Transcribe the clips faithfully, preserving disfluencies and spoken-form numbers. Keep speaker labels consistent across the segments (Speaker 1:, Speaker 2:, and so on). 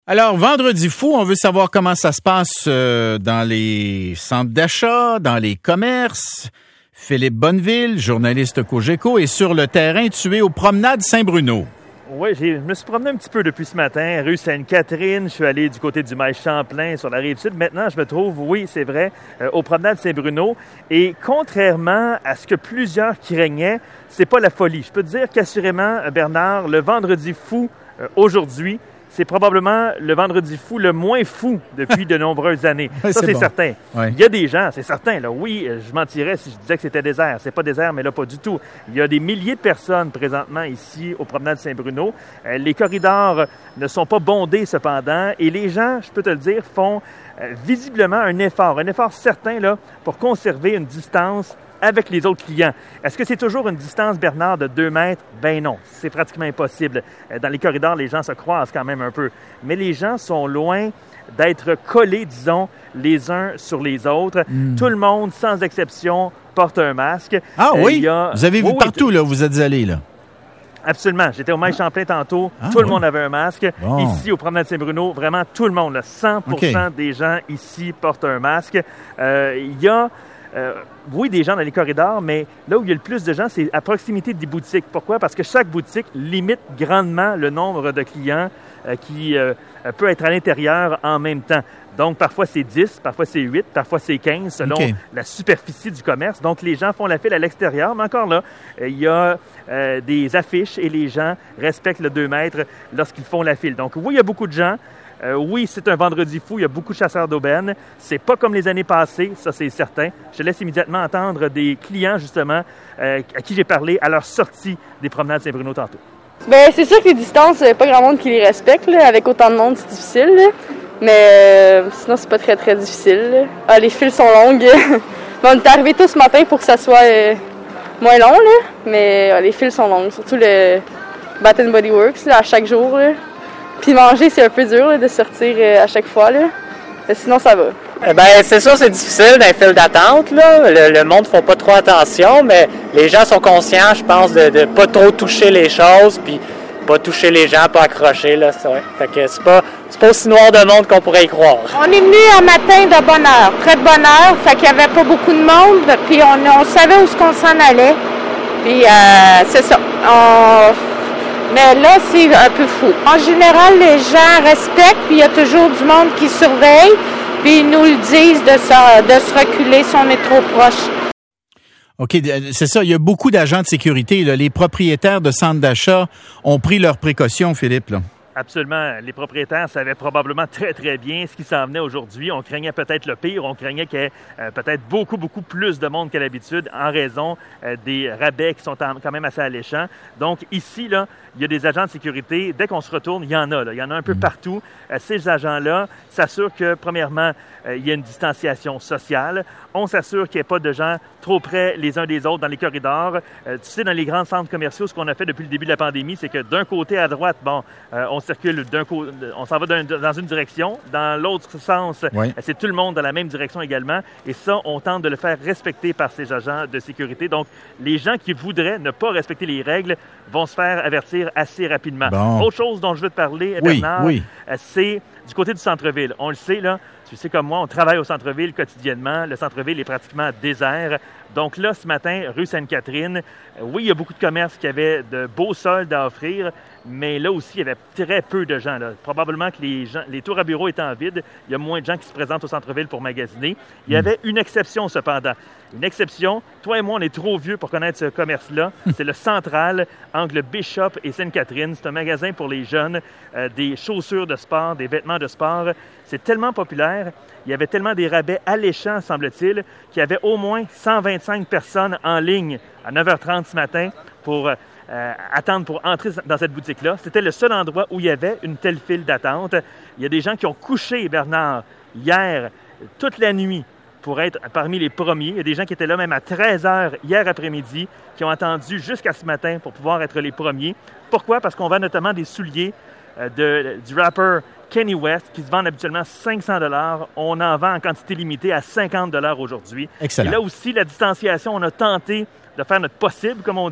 Speaker 1: Alors, Vendredi fou, on veut savoir comment ça se passe euh, dans les centres d'achat, dans les commerces. Philippe Bonneville, journaliste Cogeco, est sur le terrain, tu es aux promenades Saint-Bruno.
Speaker 2: Oui, j'ai, je me suis promené un petit peu depuis ce matin, rue Sainte-Catherine. Je suis allé du côté du Mail-Champlain sur la Rive-Sud. Maintenant, je me trouve, oui, c'est vrai, euh, aux promenades Saint-Bruno. Et contrairement à ce que plusieurs craignaient, c'est pas la folie. Je peux te dire qu'assurément, Bernard, le Vendredi fou euh, aujourd'hui, c'est probablement le Vendredi fou le moins fou depuis de nombreuses années.
Speaker 1: Ouais,
Speaker 2: ça,
Speaker 1: c'est
Speaker 2: c'est
Speaker 1: bon.
Speaker 2: certain.
Speaker 1: Ouais.
Speaker 2: Il y a des gens, c'est certain. Là, oui, je mentirais si je disais que c'était désert. C'est pas désert, mais là, pas du tout. Il y a des milliers de personnes présentement ici aux promenades Saint-Bruno. Euh, les corridors ne sont pas bondés cependant. Et les gens, je peux te le dire, font euh, visiblement un effort, un effort certain là, pour conserver une distance avec les autres clients. Est-ce que c'est toujours une distance, Bernard, de deux mètres? Ben non, c'est pratiquement impossible. Dans les corridors, les gens se croisent quand même un peu. Mais les gens sont loin d'être collés, disons, les uns sur les autres. Mm. Tout le monde, sans exception, porte un masque.
Speaker 1: Ah oui?
Speaker 2: Il y a...
Speaker 1: Vous avez vu
Speaker 2: oui,
Speaker 1: partout,
Speaker 2: oui,
Speaker 1: là, vous êtes allés, là?
Speaker 2: Absolument. J'étais au Mail-Champlain tantôt.
Speaker 1: Ah,
Speaker 2: tout le
Speaker 1: oui.
Speaker 2: monde avait un masque.
Speaker 1: Bon.
Speaker 2: Ici, au Promenade Saint-Bruno, vraiment tout le monde, là, cent pour cent okay. des gens ici portent un masque. Euh, il y a... Euh, oui, des gens dans les corridors, mais là où il y a le plus de gens, c'est à proximité des boutiques. Pourquoi? Parce que chaque boutique limite grandement le nombre de clients euh, qui euh, peut être à l'intérieur en même temps. Donc, parfois, c'est dix, parfois, c'est huit, parfois, c'est quinze, selon okay. la superficie du commerce. Donc, les gens font la file à l'extérieur, mais encore là, euh, il y a euh, des affiches et les gens respectent le deux mètres lorsqu'ils font la file. Donc, oui, il y a beaucoup de gens. Euh, oui, c'est un vendredi fou. Il y a beaucoup de chasseurs d'aubaine. C'est pas comme les années passées, ça c'est certain. Je te laisse immédiatement entendre des clients, justement, euh, à qui j'ai parlé à leur sortie des promenades Saint-Bruno tantôt.
Speaker 3: Bien, c'est sûr que les distances, il n'y a pas grand monde qui les respecte. Là. Avec autant de monde, c'est difficile. Là. Mais euh, sinon, c'est pas très, très difficile. Ah, les files sont longues. On est arrivés tous ce matin pour que ça soit euh, moins long. Là. Mais euh, les files sont longues. Surtout le Bath and Body Works, là, à chaque jour. Là. Puis manger, c'est un peu dur là, de sortir euh, à chaque fois. Là. Mais sinon, ça va.
Speaker 4: Eh bien, c'est sûr, c'est difficile dans les files d'attente. Là. Le, le monde ne fait pas trop attention, mais les gens sont conscients, je pense, de ne pas trop toucher les choses, puis pas toucher les gens, pas accrocher. Là, c'est vrai. Fait que c'est pas, c'est pas aussi noir de monde qu'on pourrait y croire.
Speaker 5: On est venu un matin de bonne heure, très de bonne heure, fait qu'il n'y avait pas beaucoup de monde, puis on, on savait où est-ce qu'on s'en allait. Puis euh, c'est ça. On... Mais là, c'est un peu fou. En général, les gens respectent, puis il y a toujours du monde qui surveille, puis ils nous le disent de, ça, de se reculer si on est trop proche.
Speaker 1: OK, c'est ça. Il y a beaucoup d'agents de sécurité. Là. Les propriétaires de centres d'achat ont pris leurs précautions, Philippe, là.
Speaker 2: Absolument. Les propriétaires savaient probablement très, très bien ce qui s'en venait aujourd'hui. On craignait peut-être le pire. On craignait qu'il y ait euh, peut-être beaucoup, beaucoup plus de monde qu'à l'habitude en raison euh, des rabais qui sont en, quand même assez alléchants. Donc, ici, là, il y a des agents de sécurité. Dès qu'on se retourne, il y en a. Là. Il y en a un peu partout. Euh, ces agents-là s'assurent que, premièrement, euh, il y a une distanciation sociale. On s'assure qu'il n'y ait pas de gens trop près les uns des autres dans les corridors. Euh, tu sais, dans les grands centres commerciaux, ce qu'on a fait depuis le début de la pandémie, c'est que d'un côté à droite, bon, euh, on circule d'un côté, on s'en va d'un, dans une direction. Dans l'autre sens, oui. c'est tout le monde dans la même direction également. Et ça, on tente de le faire respecter par ces agents de sécurité. Donc, les gens qui voudraient ne pas respecter les règles vont se faire avertir assez rapidement.
Speaker 1: Bon.
Speaker 2: Autre chose dont je veux te parler,
Speaker 1: oui,
Speaker 2: Bernard,
Speaker 1: oui.
Speaker 2: Euh, c'est du côté du centre-ville. On le sait, là, tu sais comme moi, on travaille au centre-ville quotidiennement. Le centre-ville est pratiquement désert. Donc là, ce matin, rue Sainte-Catherine, oui, il y a beaucoup de commerces qui avaient de beaux soldes à offrir, mais là aussi, il y avait très peu de gens. Là. Probablement que les, gens, les tours à bureaux étant vides, il y a moins de gens qui se présentent au centre-ville pour magasiner. Il y avait une exception, cependant. Une exception, toi et moi, on est trop vieux pour connaître ce commerce-là. C'est le Central, angle Bishop et Sainte-Catherine. C'est un magasin pour les jeunes, euh, des chaussures de sport, des vêtements de sport. C'est tellement populaire, il y avait tellement des rabais alléchants, semble-t-il, qu'il y avait au moins cent vingt-cinq personnes en ligne à neuf heures trente ce matin pour euh, attendre pour entrer dans cette boutique-là. C'était le seul endroit où il y avait une telle file d'attente. Il y a des gens qui ont couché, Bernard, hier, toute la nuit, pour être parmi les premiers. Il y a des gens qui étaient là même à treize heures hier après-midi, qui ont attendu jusqu'à ce matin pour pouvoir être les premiers. Pourquoi? Parce qu'on vend notamment des souliers euh, de, du rappeur Kanye West, qui se vendent habituellement cinq cents dollars. On en vend en quantité limitée à cinquante dollars aujourd'hui.
Speaker 1: Excellent.
Speaker 2: Et là aussi, la distanciation, on a tenté de faire notre possible, comme on dit.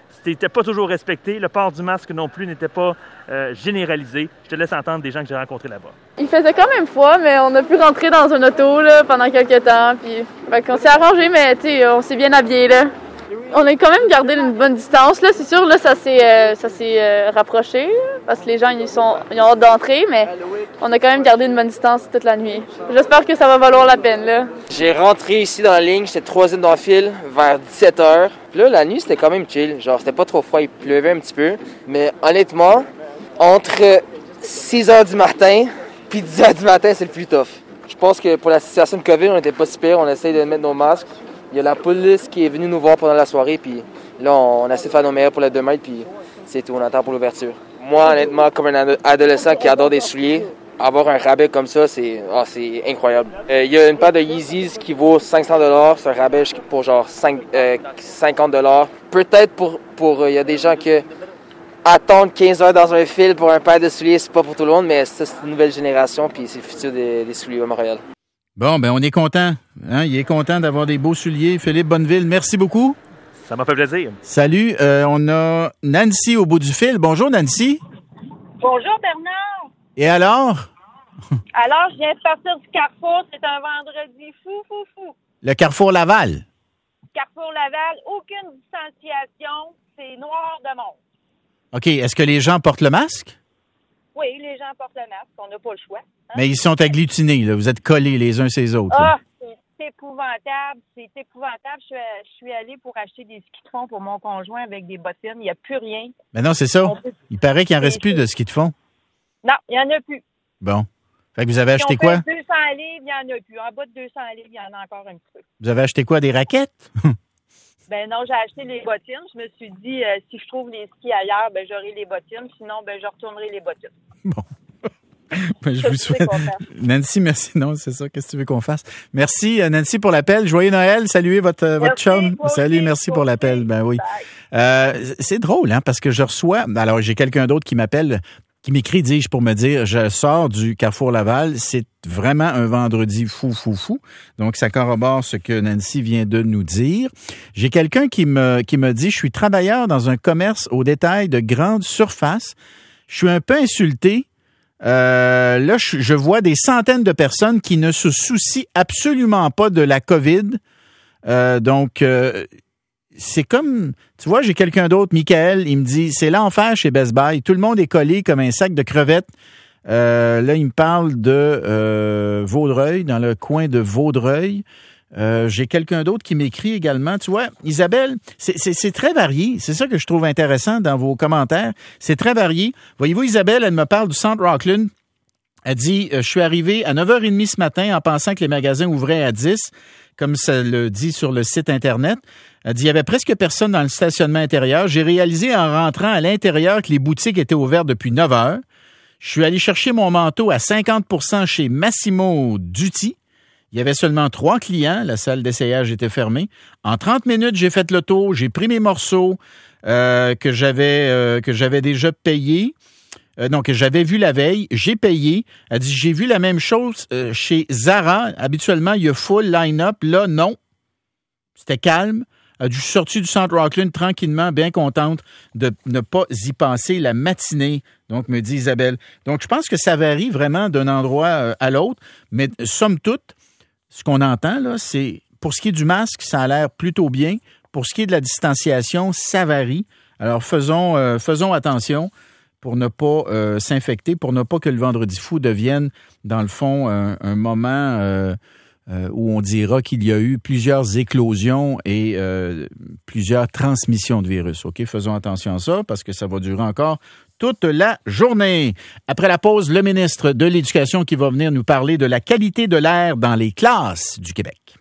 Speaker 2: c'était pas toujours respecté. Le port du masque non plus n'était pas euh, généralisé. Je te laisse entendre des gens que j'ai rencontrés là-bas.
Speaker 3: Il faisait quand même froid, mais on a pu rentrer dans un auto là, pendant quelques temps. Puis, fait qu'on s'est arrangé, mais tu sais, on s'est bien habillé là. On a quand même gardé une bonne distance là. C'est sûr là, ça s'est, euh, ça s'est euh, rapproché là, parce que les gens ils sont, ils ont hâte d'entrer, mais on a quand même gardé une bonne distance toute la nuit. J'espère que ça va valoir la peine là.
Speaker 6: J'ai rentré ici dans la ligne, j'étais troisième dans le fil vers dix-sept heures. Puis là, la nuit c'était quand même chill, genre c'était pas trop froid, il pleuvait un petit peu, mais honnêtement, entre six heures du matin puis dix heures du matin, c'est le plus tough. Je pense que pour la situation de COVID, on était pas si pire, on essaye de mettre nos masques. Il y a la police qui est venue nous voir pendant la soirée, puis là, on, on essaie de faire nos meilleurs pour le deux mètres, puis c'est tout, on attend pour l'ouverture. Moi, honnêtement, comme un adolescent qui adore des souliers, avoir un rabais comme ça, c'est, oh, c'est incroyable. Euh, il y a une paire de Yeezys qui vaut cinq cents dollars, c'est un rabais pour genre cinq, euh, cinquante dollars. Peut-être pour, pour, euh, il y a des gens qui attendent quinze heures dans un fil pour un paire de souliers, c'est pas pour tout le monde, mais ça, c'est une nouvelle génération, puis c'est le futur des, des souliers à Montréal.
Speaker 1: Bon, ben on est content. Hein? Il est content d'avoir des beaux souliers. Philippe Bonneville, merci beaucoup.
Speaker 2: Ça m'a fait plaisir.
Speaker 1: Salut. Euh, on a Nancy au bout du fil. Bonjour, Nancy.
Speaker 7: Bonjour, Bernard.
Speaker 1: Et alors?
Speaker 7: Alors, je viens de partir du Carrefour. C'est un vendredi fou, fou, fou.
Speaker 1: Le Carrefour Laval.
Speaker 7: Carrefour Laval, aucune distanciation. C'est noir de monde.
Speaker 1: OK. Est-ce que les gens portent le masque?
Speaker 7: Oui, les gens portent le masque. On n'a pas le choix. Hein?
Speaker 1: Mais ils sont agglutinés, là. Vous êtes collés les uns ces autres.
Speaker 7: Ah, c'est épouvantable. C'est épouvantable. Je suis, je suis allée pour acheter des skis de fond pour mon conjoint avec des bottines. Il n'y a plus rien.
Speaker 1: Mais non, c'est ça.
Speaker 7: Peut...
Speaker 1: Il paraît qu'il n'en reste plus de ski de fond.
Speaker 7: Non, il n'y en a plus.
Speaker 1: Bon. Fait que vous avez acheté
Speaker 7: si on
Speaker 1: quoi?
Speaker 7: fait deux cents livres, il n'y en a plus. En bas de deux cents livres, il y en a encore un petit peu.
Speaker 1: Vous avez acheté quoi? Des raquettes?
Speaker 7: Ben non, j'ai acheté les bottines. Je me suis dit, euh, si je trouve les skis ailleurs, ben j'aurai les bottines. Sinon, ben je retournerai les bottines.
Speaker 1: Bon. Ben, je vous souhaite. Nancy, merci. Non, c'est ça. Qu'est-ce que tu veux qu'on fasse? Merci, Nancy, pour l'appel. Joyeux Noël. Saluez votre, merci, votre chum. Salut, merci pour l'appel. Ben oui. Euh, c'est drôle, hein, parce que je reçois. Alors, j'ai quelqu'un d'autre qui m'appelle, qui m'écrit, dis-je, pour me dire, je sors du Carrefour Laval. C'est vraiment un vendredi fou, fou, fou. Donc, ça corrobore ce que Nancy vient de nous dire. J'ai quelqu'un qui me, qui me dit, je suis travailleur dans un commerce au détail de grande surface. Je suis un peu insulté. Euh, là, je, je vois des centaines de personnes qui ne se soucient absolument pas de la COVID. Euh, donc, euh, c'est comme, tu vois, j'ai quelqu'un d'autre, Michael, il me dit, c'est l'enfer chez Best Buy. Tout le monde est collé comme un sac de crevettes. Euh, là, il me parle de euh, Vaudreuil, dans le coin de Vaudreuil. Euh, j'ai quelqu'un d'autre qui m'écrit également. Tu vois, Isabelle, c'est, c'est, c'est très varié. C'est ça que je trouve intéressant dans vos commentaires. C'est très varié. Voyez-vous, Isabelle, elle me parle du centre Rockland. Elle dit, euh, je suis arrivé à neuf heures trente ce matin en pensant que les magasins ouvraient à dix, comme ça le dit sur le site Internet. Elle dit, il y avait presque personne dans le stationnement intérieur. J'ai réalisé en rentrant à l'intérieur que les boutiques étaient ouvertes depuis neuf heures. Je suis allé chercher mon manteau à cinquante pour cent chez Massimo Dutti. Il y avait seulement trois clients. La salle d'essayage était fermée. En trente minutes, j'ai fait le tour. J'ai pris mes morceaux euh, que j'avais euh, que j'avais déjà payés. Euh, non, que j'avais vu la veille. J'ai payé. Elle dit, j'ai vu la même chose euh, chez Zara. Habituellement, il y a full line-up. Là, non. C'était calme. Elle dit, je suis sortie du centre Rockland tranquillement, bien contente de ne pas y passer la matinée. Donc, me dit Isabelle. Donc, je pense que ça varie vraiment d'un endroit euh, à l'autre. Mais somme toute, ce qu'on entend, là, c'est, pour ce qui est du masque, ça a l'air plutôt bien. Pour ce qui est de la distanciation, ça varie. Alors, faisons, euh, faisons attention pour ne pas euh, s'infecter, pour ne pas que le Vendredi fou devienne, dans le fond, un, un moment euh, euh, où on dira qu'il y a eu plusieurs éclosions et euh, plusieurs transmissions de virus. OK? Faisons attention à ça parce que ça va durer encore toute la journée. Après la pause, le ministre de l'Éducation qui va venir nous parler de la qualité de l'air dans les classes du Québec.